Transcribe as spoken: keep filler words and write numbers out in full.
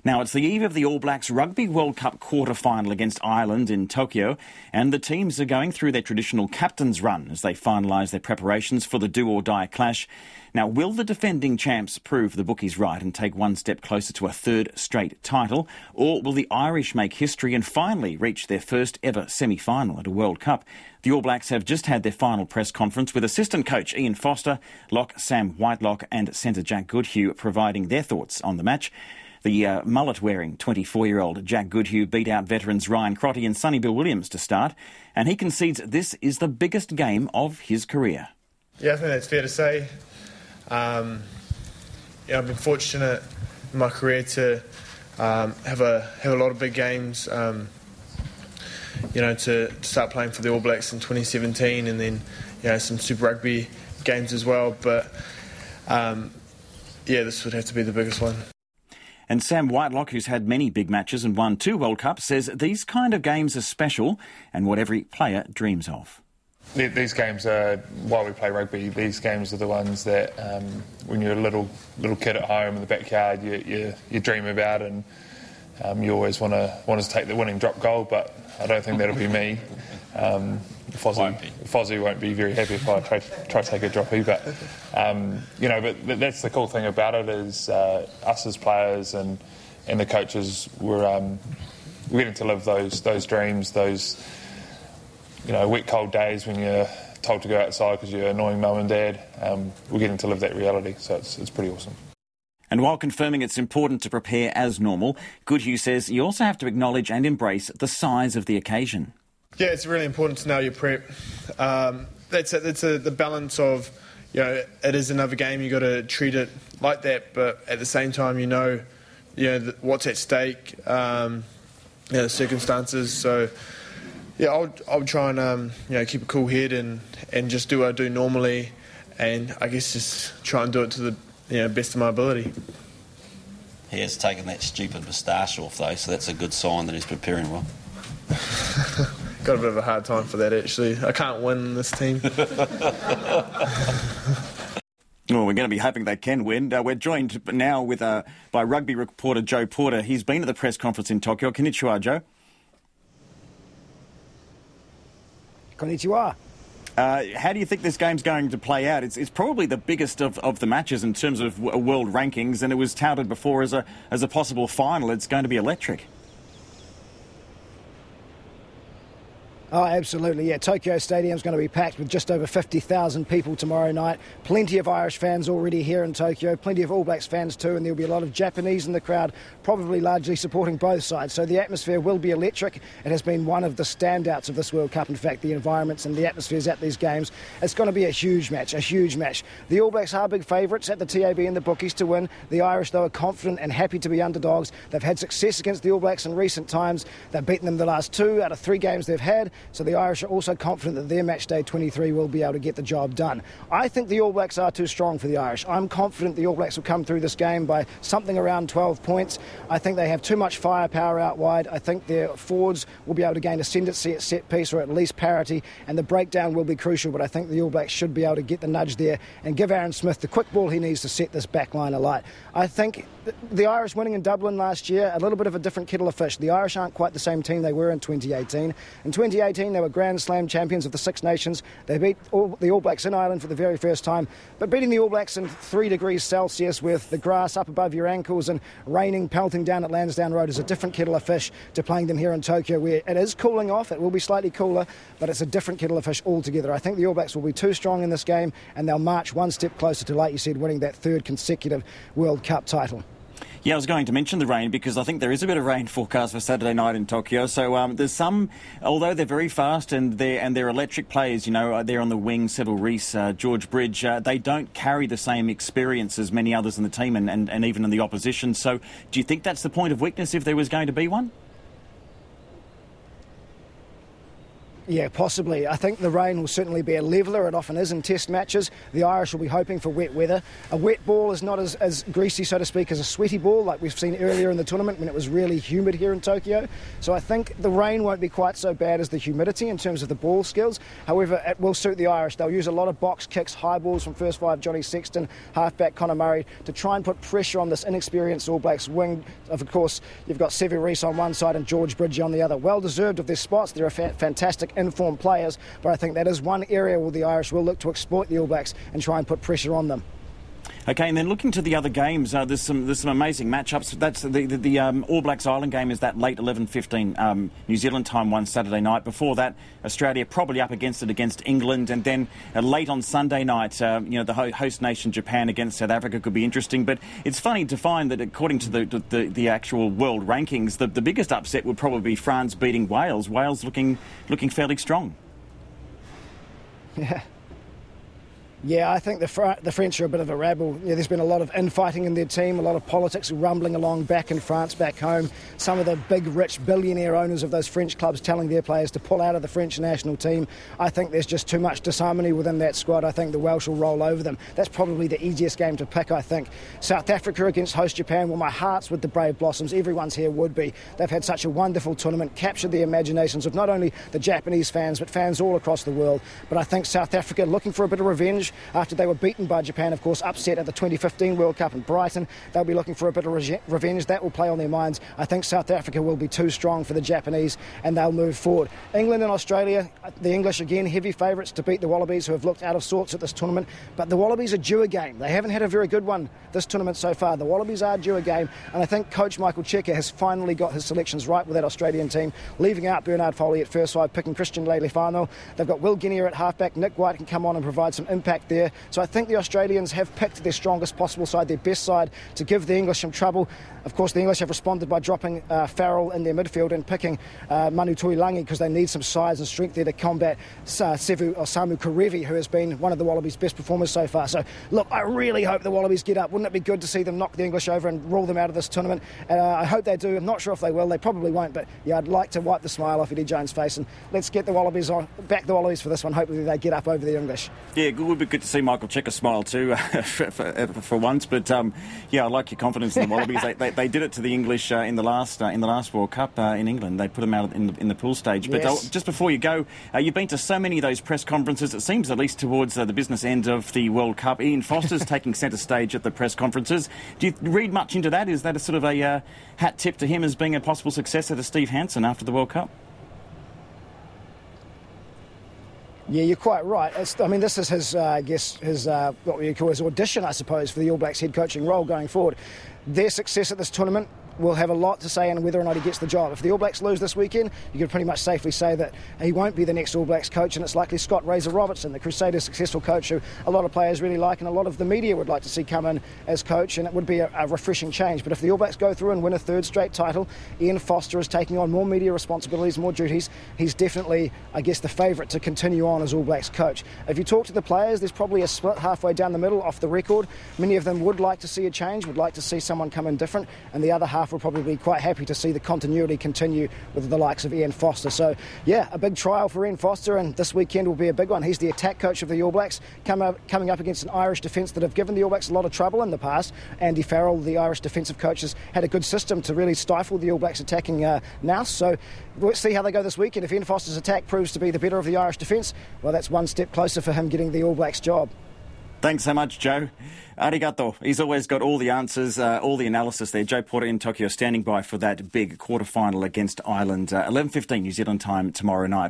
Now, it's the eve of the All Blacks Rugby World Cup quarter-final against Ireland in Tokyo, and the teams are going through their traditional captain's run as they finalise their preparations for the do-or-die clash. Now, will the defending champs prove the bookies right and take one step closer to a third straight title, or will the Irish make history and finally reach their first ever semi-final at a World Cup? The All Blacks have just had their final press conference with assistant coach Ian Foster, lock Sam Whitelock and centre Jack Goodhue providing their thoughts on the match. The uh, mullet-wearing twenty-four-year-old Jack Goodhue beat out veterans Ryan Crotty and Sonny Bill Williams to start, and he concedes this is the biggest game of his career. Yeah, I think that's fair to say. Um, yeah, I've been fortunate in my career to um, have a have a lot of big games. Um, you know, to, to start playing for the All Blacks in twenty seventeen, and then you know some Super Rugby games as well. But um, yeah, this would have to be the biggest one. And Sam Whitelock, who's had many big matches and won two World Cups, says these kind of games are special and what every player dreams of. These games are, while we play rugby, these games are the ones that um, when you're a little little kid at home in the backyard, you you, you dream about, and um, you always want to want to take the winning drop goal, but I don't think that'll be me. Um, Fozzie won't be. Fozzie won't be very happy if I try, try to take a droppy, but um, you know, but that's the cool thing about it is uh, us as players and and the coaches we're um, we're getting to live those those dreams, those you know wet cold days when you're told to go outside because you're annoying mum and dad. Um, we're getting to live that reality, so it's it's pretty awesome. And while confirming it's important to prepare as normal, Goodhue says you also have to acknowledge and embrace the size of the occasion. Yeah, it's really important to know your prep. Um, that's a, that's a, the balance of, you know, it is another game. You got to treat it like that, but at the same time, you know, you know the, what's at stake, um, you know, the circumstances. So, yeah, I'll I'll try and um, you know keep a cool head and, and just do what I do normally, and I guess just try and do it to the you know best of my ability. He has taken that stupid moustache off though, so that's a good sign that he's preparing well. Got a bit of a hard time for that, actually. I can't win this team. Well, we're going to be hoping they can win. Uh, we're joined now with uh, by rugby reporter Joe Porter. He's been at the press conference in Tokyo. Konnichiwa, Joe. Konnichiwa. Uh, how do you think this game's going to play out? It's, it's probably the biggest of, of the matches in terms of w- world rankings, and it was touted before as a as a possible final. It's going to be electric. Oh, absolutely, yeah. Tokyo Stadium's going to be packed with just over fifty thousand people tomorrow night. Plenty of Irish fans already here in Tokyo, plenty of All Blacks fans too, and there'll be a lot of Japanese in the crowd, probably largely supporting both sides. So the atmosphere will be electric. It has been one of the standouts of this World Cup. In fact, the environments and the atmospheres at these games. It's going to be a huge match, a huge match. The All Blacks are big favourites at the T A B and the bookies to win. The Irish, though, are confident and happy to be underdogs. They've had success against the All Blacks in recent times. They've beaten them the last two out of three games they've had. So the Irish are also confident that their match day twenty-three will be able to get the job done. I think the All Blacks are too strong for the Irish. I'm confident the All Blacks will come through this game by something around twelve points. I think they have too much firepower out wide. I think their forwards will be able to gain ascendancy at set piece or at least parity, and the breakdown will be crucial, but I think the All Blacks should be able to get the nudge there and give Aaron Smith the quick ball he needs to set this back line alight. I think the Irish winning in Dublin last year, a little bit of a different kettle of fish. The Irish aren't quite the same team they were in twenty eighteen. In twenty eighteen, they were Grand Slam champions of the Six Nations. They beat all, the All Blacks in Ireland for the very first time. But beating the All Blacks in three degrees Celsius with the grass up above your ankles and raining, pelting down at Lansdowne Road is a different kettle of fish to playing them here in Tokyo, where it is cooling off. It will be slightly cooler, but it's a different kettle of fish altogether. I think the All Blacks will be too strong in this game, and they'll march one step closer to, like you said, winning that third consecutive World Cup title. Yeah, I was going to mention the rain because I think there is a bit of rain forecast for Saturday night in Tokyo. So um, there's some, although they're very fast and they're, and they're electric players, you know, they're on the wing, Seville Reese, uh, George Bridge, uh, they don't carry the same experience as many others in the team and, and, and even in the opposition. So do you think that's the point of weakness if there was going to be one? Yeah, possibly. I think the rain will certainly be a leveller. It often is in test matches. The Irish will be hoping for wet weather. A wet ball is not as, as greasy, so to speak, as a sweaty ball like we've seen earlier in the tournament when it was really humid here in Tokyo. So I think the rain won't be quite so bad as the humidity in terms of the ball skills. However, it will suit the Irish. They'll use a lot of box kicks, high balls from first five Johnny Sexton, halfback Conor Murray, to try and put pressure on this inexperienced All Blacks wing. Of course, you've got Sevu Reece on one side and George Bridge on the other. Well deserved of their spots. They're a fa- fantastic informed players, but I think that is one area where the Irish will look to exploit the All Blacks and try and put pressure on them. Okay, and then looking to the other games, uh, there's some there's some amazing matchups. That's the the, the um, All Blacks Ireland game is that late eleven fifteen um, New Zealand time one Saturday night. Before that, Australia probably up against it against England, and then uh, late on Sunday night, uh, you know, the ho- host nation Japan against South Africa could be interesting. But it's funny to find that according to the the, the actual world rankings, the, the biggest upset would probably be France beating Wales. Wales looking looking fairly strong. Yeah. Yeah, I think the Fr- the French are a bit of a rabble. Yeah, there's been a lot of infighting in their team, a lot of politics rumbling along back in France, back home. Some of the big, rich, billionaire owners of those French clubs telling their players to pull out of the French national team. I think there's just too much disharmony within that squad. I think the Welsh will roll over them. That's probably the easiest game to pick, I think. South Africa against host Japan, well, my heart's with the Brave Blossoms. Everyone's here would be. They've had such a wonderful tournament, captured the imaginations of not only the Japanese fans, but fans all across the world. But I think South Africa, looking for a bit of revenge, after they were beaten by Japan, of course, upset at the twenty fifteen World Cup in Brighton. They'll be looking for a bit of re- revenge. That will play on their minds. I think South Africa will be too strong for the Japanese and they'll move forward. England and Australia, the English again, heavy favourites to beat the Wallabies, who have looked out of sorts at this tournament. But the Wallabies are due a game. They haven't had a very good one this tournament so far. The Wallabies are due a game, and I think coach Michael Cheika has finally got his selections right with that Australian team, leaving out Bernard Foley at first side, picking Christian Leilifano. They've got Will Guinea at halfback. Nick White can come on and provide some impact there. So I think the Australians have picked their strongest possible side, their best side, to give the English some trouble. Of course, the English have responded by dropping uh, Farrell in their midfield and picking uh, Manu Tuilangi because they need some size and strength there to combat uh, Sevu or Samu Karevi, who has been one of the Wallabies' best performers so far. So, look, I really hope the Wallabies get up. Wouldn't it be good to see them knock the English over and rule them out of this tournament? Uh, I hope they do. I'm not sure if they will. They probably won't, but yeah, I'd like to wipe the smile off Eddie Jones' face, and let's get the Wallabies on, back the Wallabies for this one. Hopefully they get up over the English. Yeah, it would be good to see Michael Cheika smile too, for, for, for once. But um, yeah, I like your confidence in the Wallabies. they, they, they did it to the English uh, in the last uh, in the last World Cup uh, in England. They put them out in the, in the pool stage. But yes. uh, just before you go, uh, you've been to so many of those press conferences. It seems, at least towards uh, the business end of the World Cup, Ian Foster's taking centre stage at the press conferences. Do you read much into that? Is that a sort of a uh, hat tip to him as being a possible successor to Steve Hansen after the World Cup? Yeah, you're quite right. It's, I mean, this is his, uh, I guess, his uh, what we call his audition, I suppose, for the All Blacks head coaching role going forward. Their success at this tournament will have a lot to say in whether or not he gets the job. If the All Blacks lose this weekend, you can pretty much safely say that he won't be the next All Blacks coach, and it's likely Scott Razor-Robertson, the Crusaders' successful coach, who a lot of players really like and a lot of the media would like to see come in as coach, and it would be a, a refreshing change. But if the All Blacks go through and win a third straight title, Ian Foster is taking on more media responsibilities, more duties. He's definitely, I guess, the favourite to continue on as All Blacks coach. If you talk to the players, there's probably a split halfway down the middle off the record. Many of them would like to see a change, would like to see someone come in different, and the other half will probably be quite happy to see the continuity continue with the likes of Ian Foster. So, yeah, a big trial for Ian Foster, and this weekend will be a big one. He's the attack coach of the All Blacks, come up, coming up against an Irish defence that have given the All Blacks a lot of trouble in the past. Andy Farrell, the Irish defensive coach, has had a good system to really stifle the All Blacks attacking uh, now. So let's see how they go this weekend. If Ian Foster's attack proves to be the better of the Irish defence, well, that's one step closer for him getting the All Blacks job. Thanks so much, Joe. Arigato. He's always got all the answers, uh, all the analysis there. Joe Porter in Tokyo standing by for that big quarter-final against Ireland. Uh, eleven fifteen New Zealand time tomorrow night.